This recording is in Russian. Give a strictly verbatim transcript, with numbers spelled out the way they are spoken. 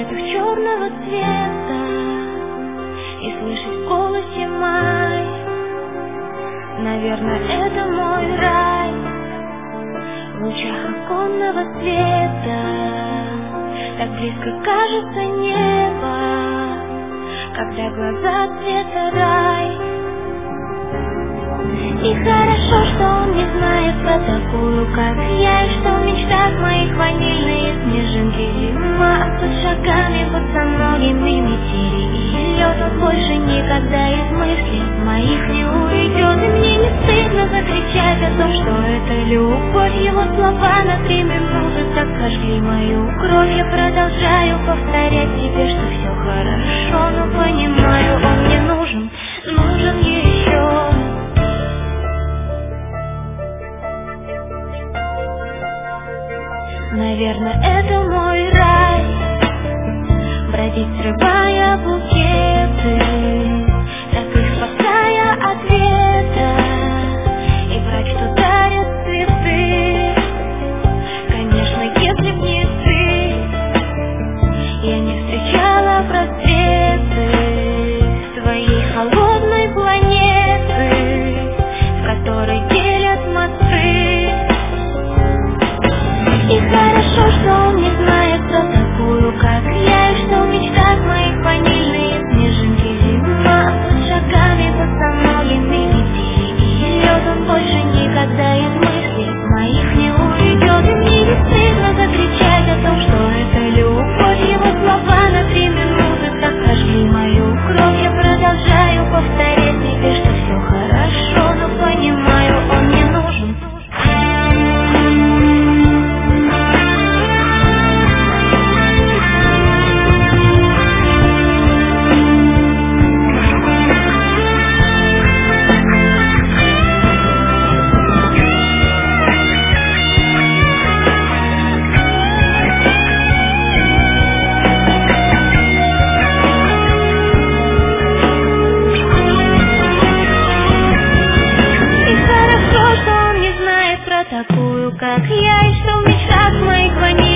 букетах черного цвета и слышать в голосе май. Наверное, это мой рай в лучах оконного света. Так близко кажется небо, когда глаза цвета рай. И хорошо, что он не знает про такую, как я, и что в мечтах моих ванильные снежинки зима, а под шагами босоногими метели и лед. Он больше никогда из мыслей моих не уйдет. И мне не стыдно закричать о том, что это любовь. Его слова на три минуты так сожгли мою кровь. Я продолжаю повторять себе, что все хорошо, но понимаю, он мне нужен, нужен еще. Наверное, это мой рай, бродить, срывая букеты, так их спасая от ветра, и брать, что дарят цветы. Конечно, если б не ты, я не встречала просветы своей холодной планеты, в которой делят мосты. И хорошо, что он не знает про такую, как я, и что в мечтах моих ванильные снежинки зима, под шагами босоногими метели и лед. Он больше никогда из мыслей моих не уйдет. И мне не стыдно закричать о том, что это любовь. Его слова на три минуты так сожгли мою кровь. Я продолжаю повторять себе, что все хорошо, но понимаю, он мне нужен. Такую, как я, и что в мечтах моих ваниль